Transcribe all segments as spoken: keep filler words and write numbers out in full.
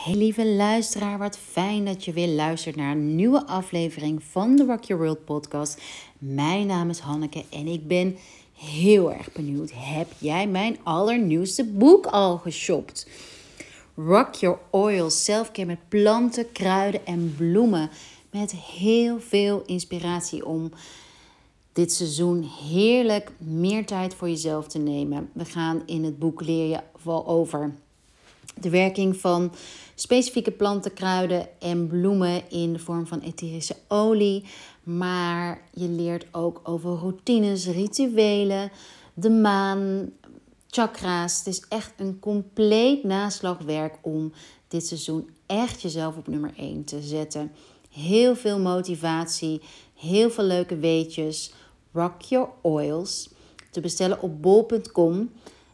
Hey lieve luisteraar, wat fijn dat je weer luistert naar een nieuwe aflevering van de Rock Your World podcast. Mijn naam is Hanneke en ik ben heel erg benieuwd. Heb jij mijn allernieuwste boek al geshopt? Rock Your Oil, selfcare met planten, kruiden en bloemen. Met heel veel inspiratie om dit seizoen heerlijk meer tijd voor jezelf te nemen. We gaan in het boek leer je wel over de werking van specifieke planten, kruiden en bloemen in de vorm van etherische olie. Maar je leert ook over routines, rituelen, de maan, chakra's. Het is echt een compleet naslagwerk om dit seizoen echt jezelf op nummer één te zetten. Heel veel motivatie, heel veel leuke weetjes. Rock Your Oils. Te bestellen op bol punt com.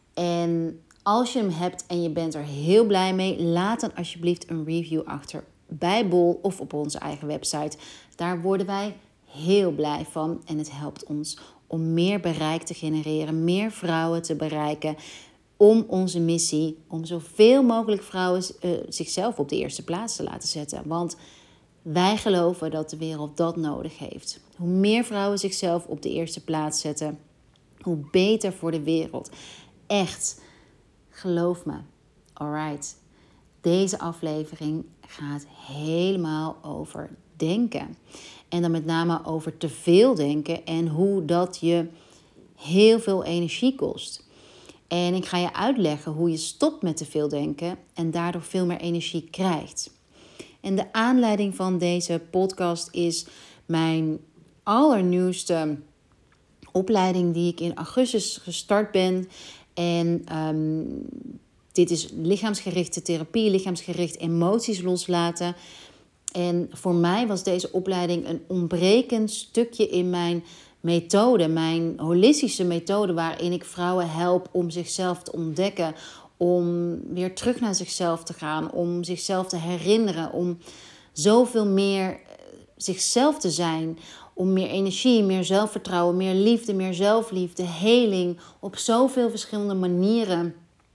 En als je hem hebt en je bent er heel blij mee, laat dan alsjeblieft een review achter bij Bol of op onze eigen website. Daar worden wij heel blij van en het helpt ons om meer bereik te genereren, meer vrouwen te bereiken, om onze missie, om zoveel mogelijk vrouwen uh, zichzelf op de eerste plaats te laten zetten. Want wij geloven dat de wereld dat nodig heeft. Hoe meer vrouwen zichzelf op de eerste plaats zetten, hoe beter voor de wereld. Echt. Geloof me. Alright. Deze aflevering gaat helemaal over denken. En dan met name over te veel denken en hoe dat je heel veel energie kost. En ik ga je uitleggen hoe je stopt met te veel denken en daardoor veel meer energie krijgt. En de aanleiding van deze podcast is mijn allernieuwste opleiding die ik in augustus gestart ben. En um, dit is lichaamsgerichte therapie, lichaamsgericht emoties loslaten. En voor mij was deze opleiding een ontbrekend stukje in mijn methode, mijn holistische methode, waarin ik vrouwen help om zichzelf te ontdekken, om weer terug naar zichzelf te gaan, om zichzelf te herinneren, om zoveel meer zichzelf te zijn, om meer energie, meer zelfvertrouwen, meer liefde, meer zelfliefde, heling. Op zoveel verschillende manieren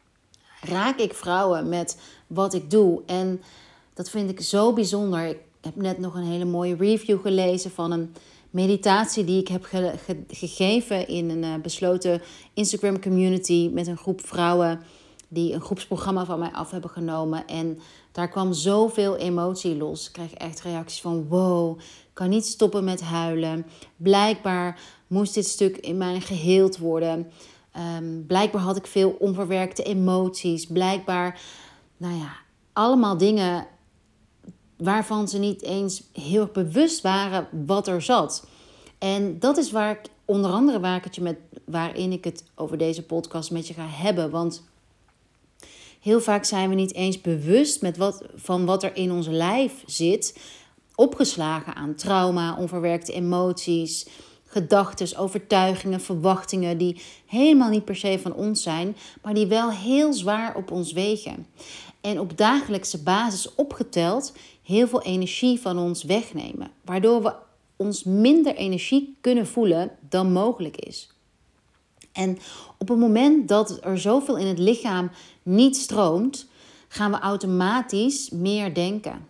raak ik vrouwen met wat ik doe. En dat vind ik zo bijzonder. Ik heb net nog een hele mooie review gelezen van een meditatie die ik heb ge- ge- gegeven in een uh, besloten Instagram community met een groep vrouwen die een groepsprogramma van mij af hebben genomen. En daar kwam zoveel emotie los. Ik kreeg echt reacties van wow, ik kan niet stoppen met huilen. Blijkbaar moest dit stuk in mij geheeld worden. Um, blijkbaar had ik veel onverwerkte emoties. Blijkbaar, nou ja, allemaal dingen waarvan ze niet eens heel erg bewust waren wat er zat. En dat is waar ik, onder andere waar ik het je met, waarin ik het over deze podcast met je ga hebben. Want heel vaak zijn we niet eens bewust met wat, van wat er in ons lijf zit. Opgeslagen aan trauma, onverwerkte emoties, gedachten, overtuigingen, verwachtingen die helemaal niet per se van ons zijn, maar die wel heel zwaar op ons wegen. En op dagelijkse basis opgeteld heel veel energie van ons wegnemen. Waardoor we ons minder energie kunnen voelen dan mogelijk is. En op het moment dat er zoveel in het lichaam niet stroomt, gaan we automatisch meer denken.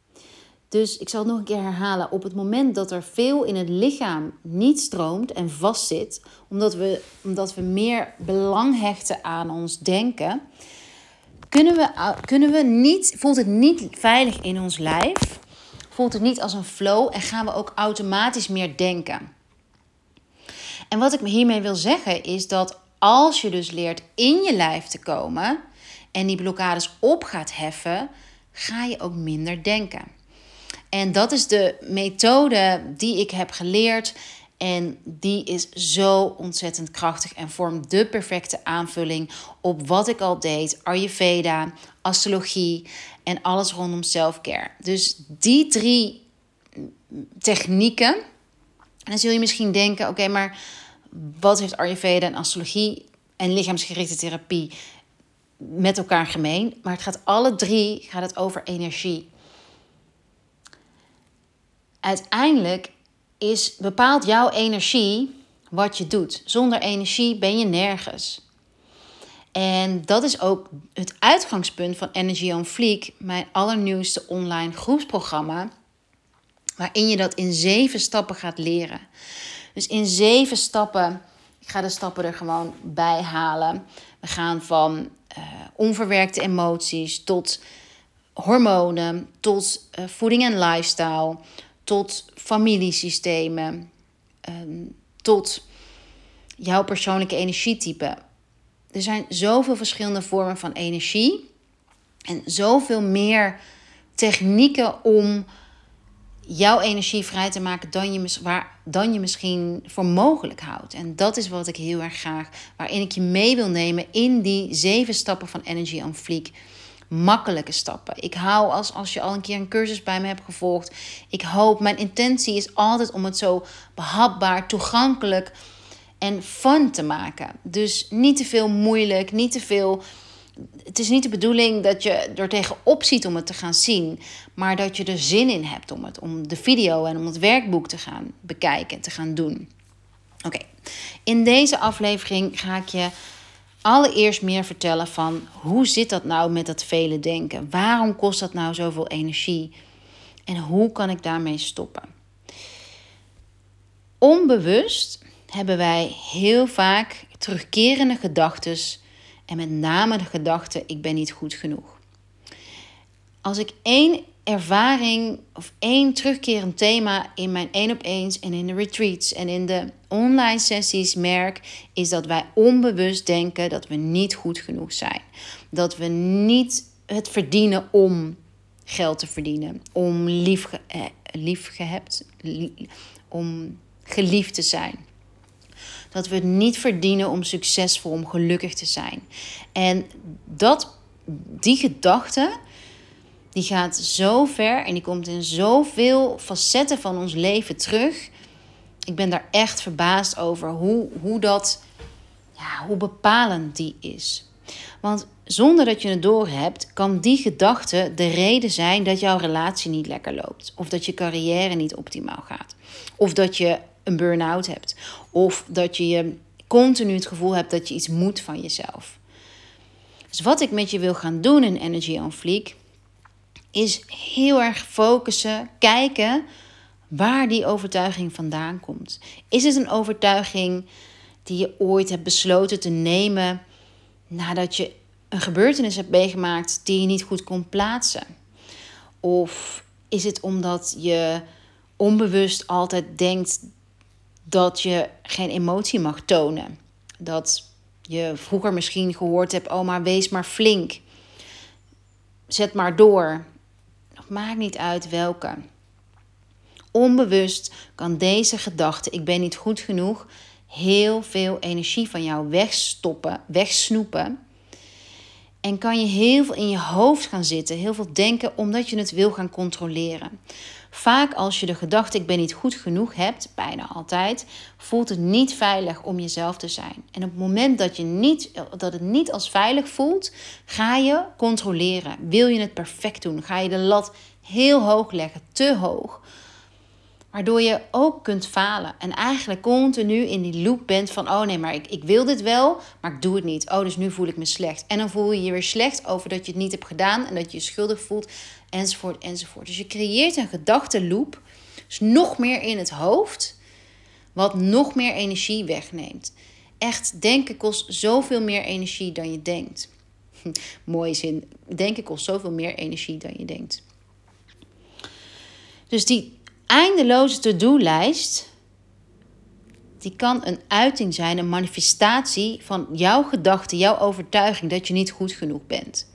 Dus ik zal het nog een keer herhalen. Op het moment dat er veel in het lichaam niet stroomt en vastzit, omdat we, omdat we meer belang hechten aan ons denken, kunnen we, kunnen we niet, voelt het niet veilig in ons lijf, voelt het niet als een flow en gaan we ook automatisch meer denken. En wat ik hiermee wil zeggen is dat als je dus leert in je lijf te komen en die blokkades op gaat heffen, ga je ook minder denken. En dat is de methode die ik heb geleerd en die is zo ontzettend krachtig en vormt de perfecte aanvulling op wat ik al deed, Ayurveda, astrologie en alles rondom selfcare. Dus die drie technieken, en dan zul je misschien denken, oké, okay, maar wat heeft Ayurveda en astrologie en lichaamsgerichte therapie met elkaar gemeen? Maar het gaat alle drie gaat het over energie. Uiteindelijk is, bepaalt jouw energie wat je doet. Zonder energie ben je nergens. En dat is ook het uitgangspunt van Energy on Fleek, mijn allernieuwste online groepsprogramma, waarin je dat in zeven stappen gaat leren. Dus in zeven stappen, ik ga de stappen er gewoon bij halen. We gaan van uh, onverwerkte emoties tot hormonen, tot uh, voeding en lifestyle, tot familiesystemen, um, tot jouw persoonlijke energietype. Er zijn zoveel verschillende vormen van energie en zoveel meer technieken om jouw energie vrij te maken dan je, waar, dan je misschien voor mogelijk houdt. En dat is wat ik heel erg graag, waarin ik je mee wil nemen in die zeven stappen van Energy on Fleek. Makkelijke stappen. Ik hou, als, als je al een keer een cursus bij me hebt gevolgd, ik hoop, mijn intentie is altijd om het zo behapbaar, toegankelijk en fun te maken. Dus niet te veel moeilijk, niet te veel. Het is niet de bedoeling dat je er tegenop ziet om het te gaan zien, maar dat je er zin in hebt om het, om de video en om het werkboek te gaan bekijken, te gaan doen. Oké, okay. In deze aflevering ga ik je allereerst meer vertellen van hoe zit dat nou met dat vele denken? Waarom kost dat nou zoveel energie? En hoe kan ik daarmee stoppen? Onbewust hebben wij heel vaak terugkerende gedachten en met name de gedachte ik ben niet goed genoeg. Als ik één ervaring of één terugkerend thema in mijn één op eens en in de retreats en in de online sessies merk, is dat wij onbewust denken dat we niet goed genoeg zijn. Dat we niet het verdienen om geld te verdienen, om lief, eh, lief gehebt, li, om geliefd te zijn. Dat we het niet verdienen om succesvol, om gelukkig te zijn. En dat, die gedachte, die gaat zo ver en die komt in zoveel facetten van ons leven terug. Ik ben daar echt verbaasd over hoe, hoe, dat, ja, hoe bepalend die is. Want zonder dat je het doorhebt, kan die gedachte de reden zijn dat jouw relatie niet lekker loopt. Of dat je carrière niet optimaal gaat. Of dat je een burn-out hebt. Of dat je, je continu het gevoel hebt dat je iets moet van jezelf. Dus wat ik met je wil gaan doen in Energy on Fleek, is heel erg focussen, kijken waar die overtuiging vandaan komt. Is het een overtuiging die je ooit hebt besloten te nemen nadat je een gebeurtenis hebt meegemaakt die je niet goed kon plaatsen? Of is het omdat je onbewust altijd denkt dat je geen emotie mag tonen? Dat je vroeger misschien gehoord hebt, oh maar wees maar flink. Zet maar door. Maakt niet uit welke. Onbewust kan deze gedachte, ik ben niet goed genoeg, heel veel energie van jou wegstoppen, wegsnoepen. En kan je heel veel in je hoofd gaan zitten, heel veel denken, omdat je het wil gaan controleren. Vaak als je de gedachte, ik ben niet goed genoeg hebt, bijna altijd, voelt het niet veilig om jezelf te zijn. En op het moment dat, je niet, dat het niet als veilig voelt, ga je controleren. Wil je het perfect doen? Ga je de lat heel hoog leggen, te hoog. Waardoor je ook kunt falen. En eigenlijk continu in die loop bent van, oh nee, maar ik, ik wil dit wel, maar ik doe het niet. Oh, dus nu voel ik me slecht. En dan voel je je weer slecht over dat je het niet hebt gedaan en dat je je schuldig voelt, enzovoort, enzovoort. Dus je creëert een gedachtenloop, dus nog meer in het hoofd, wat nog meer energie wegneemt. Echt, denken kost zoveel meer energie dan je denkt. Mooie zin. Denken kost zoveel meer energie dan je denkt. Dus die eindeloze to-do-lijst, die kan een uiting zijn, een manifestatie van jouw gedachte, jouw overtuiging dat je niet goed genoeg bent.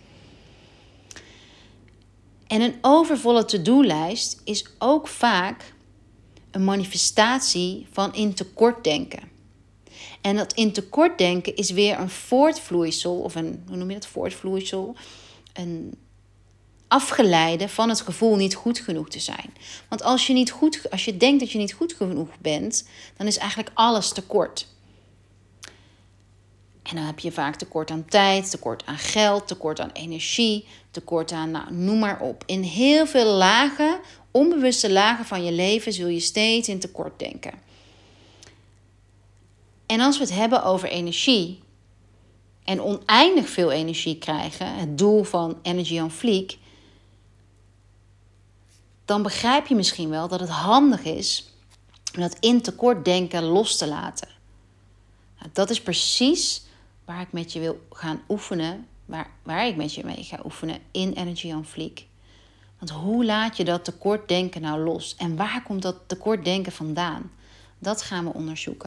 En een overvolle to-do-lijst is ook vaak een manifestatie van in tekort denken. En dat in tekort denken is weer een voortvloeisel, of een, hoe noem je dat, voortvloeisel, een afgeleide van het gevoel niet goed genoeg te zijn. Want als je, niet goed, als je denkt dat je niet goed genoeg bent, dan is eigenlijk alles tekort. En dan heb je vaak tekort aan tijd, tekort aan geld, tekort aan energie, tekort aan, nou, noem maar op. In heel veel lagen, onbewuste lagen van je leven zul je steeds in tekort denken. En als we het hebben over energie, en oneindig veel energie krijgen, het doel van Energy on Fleek, dan begrijp je misschien wel dat het handig is om dat in tekortdenken los te laten. Nou, dat is precies waar ik met je wil gaan oefenen, waar, waar ik met je mee ga oefenen in Energy on Fleek. Want hoe laat je dat tekortdenken nou los? En waar komt dat tekortdenken vandaan? Dat gaan we onderzoeken.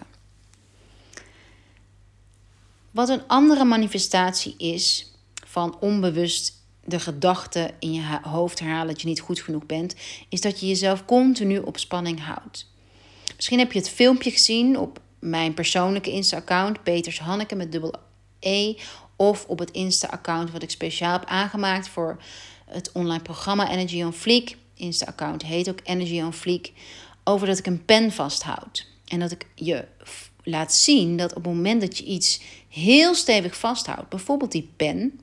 Wat een andere manifestatie is van onbewust de gedachte in je hoofd herhalen dat je niet goed genoeg bent, is dat je jezelf continu op spanning houdt. Misschien heb je het filmpje gezien op mijn persoonlijke Insta-account, Peters Hanneke met dubbel E, of op het Insta-account wat ik speciaal heb aangemaakt voor het online programma Energy on Fleek. Insta-account heet ook Energy on Fleek. Over dat ik een pen vasthoud. En dat ik je laat zien dat op het moment dat je iets heel stevig vasthoudt, bijvoorbeeld die pen,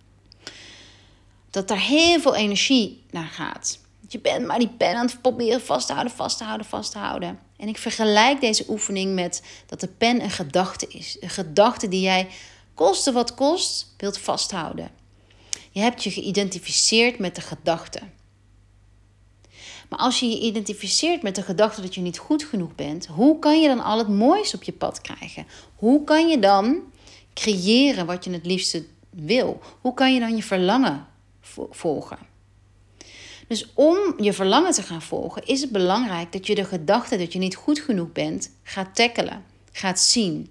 dat daar heel veel energie naar gaat. Je bent maar die pen aan het proberen vast te houden, vast te houden, vast te houden. En ik vergelijk deze oefening met dat de pen een gedachte is. Een gedachte die jij, koste wat kost, wilt vasthouden. Je hebt je geïdentificeerd met de gedachte. Maar als je je identificeert met de gedachte dat je niet goed genoeg bent, hoe kan je dan al het moois op je pad krijgen? Hoe kan je dan creëren wat je het liefste wil? Hoe kan je dan je verlangen volgen? Dus om je verlangen te gaan volgen, is het belangrijk dat je de gedachte dat je niet goed genoeg bent, gaat tackelen, gaat zien.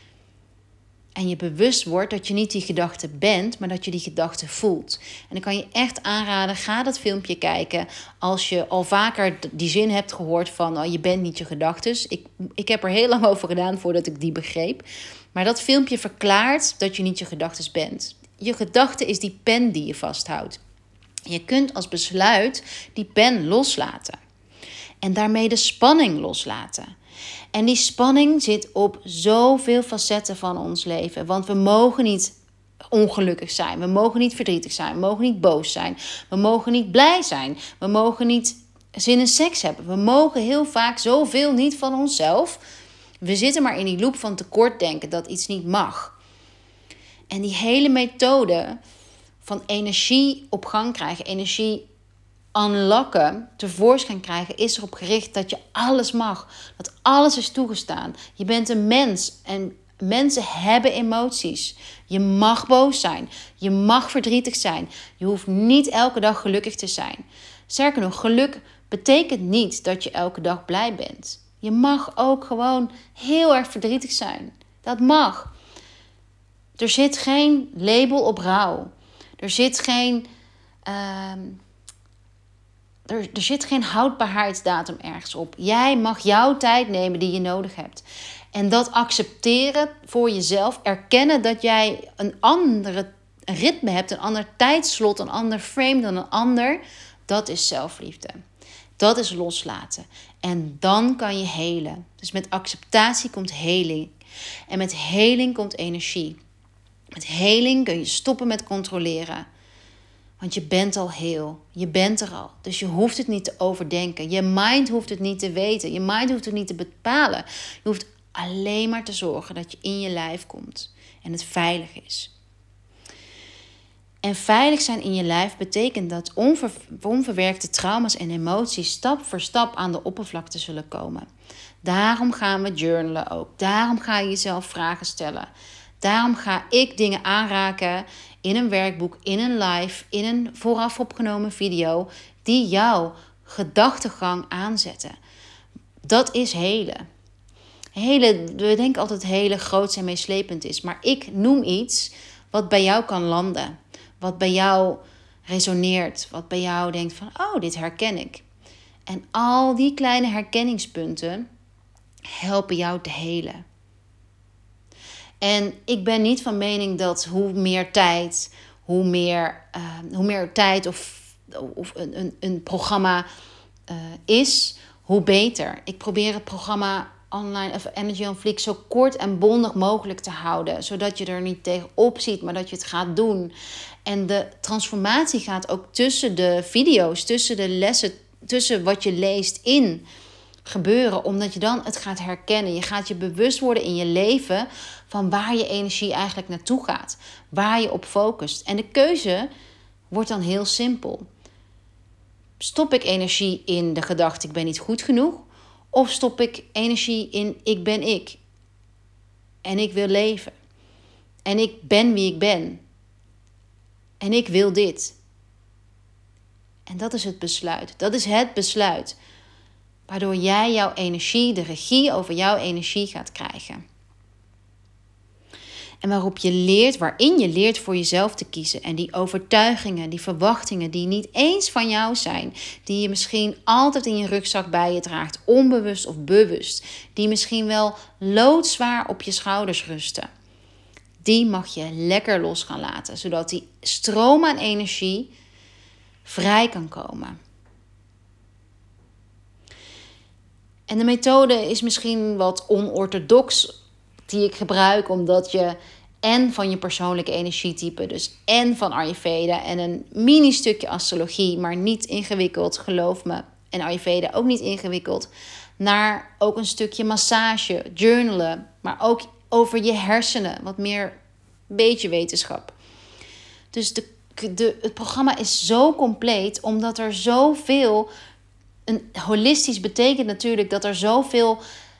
En je bewust wordt dat je niet die gedachte bent, maar dat je die gedachte voelt. En dan kan je echt aanraden, ga dat filmpje kijken als je al vaker die zin hebt gehoord van oh, je bent niet je gedachtes. Ik, ik heb er heel lang over gedaan voordat ik die begreep. Maar dat filmpje verklaart dat je niet je gedachtes bent. Je gedachte is die pen die je vasthoudt. Je kunt als besluit die pen loslaten. En daarmee de spanning loslaten. En die spanning zit op zoveel facetten van ons leven. Want we mogen niet ongelukkig zijn. We mogen niet verdrietig zijn. We mogen niet boos zijn. We mogen niet blij zijn. We mogen niet zin in seks hebben. We mogen heel vaak zoveel niet van onszelf. We zitten maar in die loop van tekortdenken dat iets niet mag. En die hele methode van energie op gang krijgen, energie unlocken, tevoorschijn krijgen, is erop gericht dat je alles mag. Dat alles is toegestaan. Je bent een mens en mensen hebben emoties. Je mag boos zijn. Je mag verdrietig zijn. Je hoeft niet elke dag gelukkig te zijn. Sterker nog, geluk betekent niet dat je elke dag blij bent. Je mag ook gewoon heel erg verdrietig zijn. Dat mag. Er zit geen label op rouw. Er zit geen... Uh, Er, er zit geen houdbaarheidsdatum ergens op. Jij mag jouw tijd nemen die je nodig hebt. En dat accepteren voor jezelf. Erkennen dat jij een andere ritme hebt. Een ander tijdslot. Een ander frame dan een ander. Dat is zelfliefde. Dat is loslaten. En dan kan je helen. Dus met acceptatie komt heling. En met heling komt energie. Met heling kun je stoppen met controleren. Want je bent al heel. Je bent er al. Dus je hoeft het niet te overdenken. Je mind hoeft het niet te weten. Je mind hoeft het niet te bepalen. Je hoeft alleen maar te zorgen dat je in je lijf komt. En het veilig is. En veilig zijn in je lijf betekent dat onver, onverwerkte trauma's en emoties stap voor stap aan de oppervlakte zullen komen. Daarom gaan we journalen ook. Daarom ga je jezelf vragen stellen. Daarom ga ik dingen aanraken in een werkboek, in een live, in een vooraf opgenomen video, die jouw gedachtegang aanzetten. Dat is helen. Helen, we denken altijd helen groot en meeslepend is. Maar ik noem iets wat bij jou kan landen. Wat bij jou resoneert. Wat bij jou denkt van, oh, dit herken ik. En al die kleine herkenningspunten helpen jou te helen. En ik ben niet van mening dat hoe meer tijd, hoe meer, uh, hoe meer tijd of, of een, een, een programma uh, is, hoe beter. Ik probeer het programma online of Energy on Fleek zo kort en bondig mogelijk te houden. Zodat je er niet tegenop ziet, maar dat je het gaat doen. En de transformatie gaat ook tussen de video's, tussen de lessen, tussen wat je leest in gebeuren. Omdat je dan het gaat herkennen. Je gaat je bewust worden in je leven van waar je energie eigenlijk naartoe gaat. Waar je op focust. En de keuze wordt dan heel simpel. Stop ik energie in de gedachte ik ben niet goed genoeg? Of stop ik energie in ik ben ik? En ik wil leven. En ik ben wie ik ben. En ik wil dit. En dat is het besluit. Dat is het besluit. Waardoor jij jouw energie, de regie over jouw energie gaat krijgen. En waarop je leert, waarin je leert voor jezelf te kiezen. En die overtuigingen, die verwachtingen die niet eens van jou zijn. Die je misschien altijd in je rugzak bij je draagt. Onbewust of bewust. Die misschien wel loodzwaar op je schouders rusten. Die mag je lekker los gaan laten. Zodat die stroom aan energie vrij kan komen. En de methode is misschien wat onorthodox die ik gebruik, omdat je en van je persoonlijke energietype, dus en van Ayurveda en een mini stukje astrologie, maar niet ingewikkeld, geloof me. En Ayurveda ook niet ingewikkeld. Naar ook een stukje massage, journalen, maar ook over je hersenen, wat meer beetje wetenschap. Dus de, de, het programma is zo compleet, omdat er zoveel... Een holistisch betekent natuurlijk dat er zoveel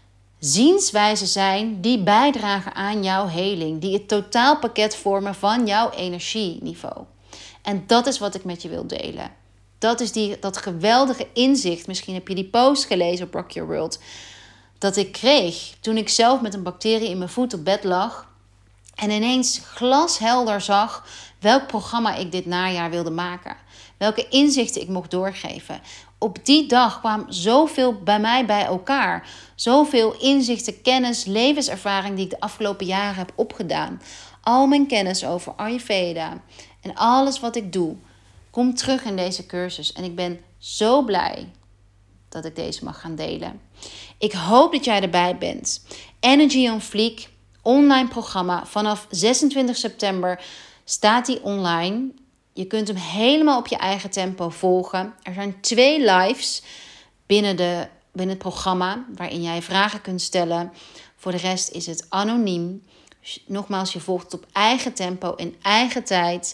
zienswijzen zijn die bijdragen aan jouw heling. Die het totaalpakket vormen van jouw energieniveau. En dat is wat ik met je wil delen. Dat is die, dat geweldige inzicht. Misschien heb je die post gelezen op Rock Your World. Dat ik kreeg toen ik zelf met een bacterie in mijn voet op bed lag. En ineens glashelder zag welk programma ik dit najaar wilde maken. Welke inzichten ik mocht doorgeven. Op die dag kwam zoveel bij mij bij elkaar. Zoveel inzichten, kennis, levenservaring die ik de afgelopen jaren heb opgedaan. Al mijn kennis over Ayurveda en alles wat ik doe, komt terug in deze cursus. En ik ben zo blij dat ik deze mag gaan delen. Ik hoop dat jij erbij bent. Energy on Fleek, online programma. Vanaf zesentwintig september staat die online. Je kunt hem helemaal op je eigen tempo volgen. Er zijn twee lives binnen, de, binnen het programma waarin jij vragen kunt stellen. Voor de rest is het anoniem. Nogmaals, je volgt het op eigen tempo in eigen tijd.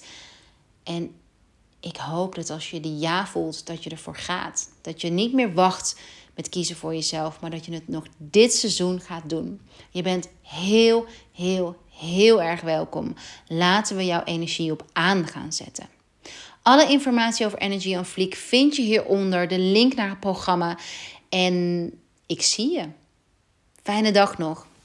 En ik hoop dat als je die ja voelt, dat je ervoor gaat. Dat je niet meer wacht met kiezen voor jezelf, maar dat je het nog dit seizoen gaat doen. Je bent heel, heel, heel erg welkom. Laten we jouw energie op aan gaan zetten. Alle informatie over Energy on Fleek vind je hieronder. De link naar het programma. En ik zie je. Fijne dag nog.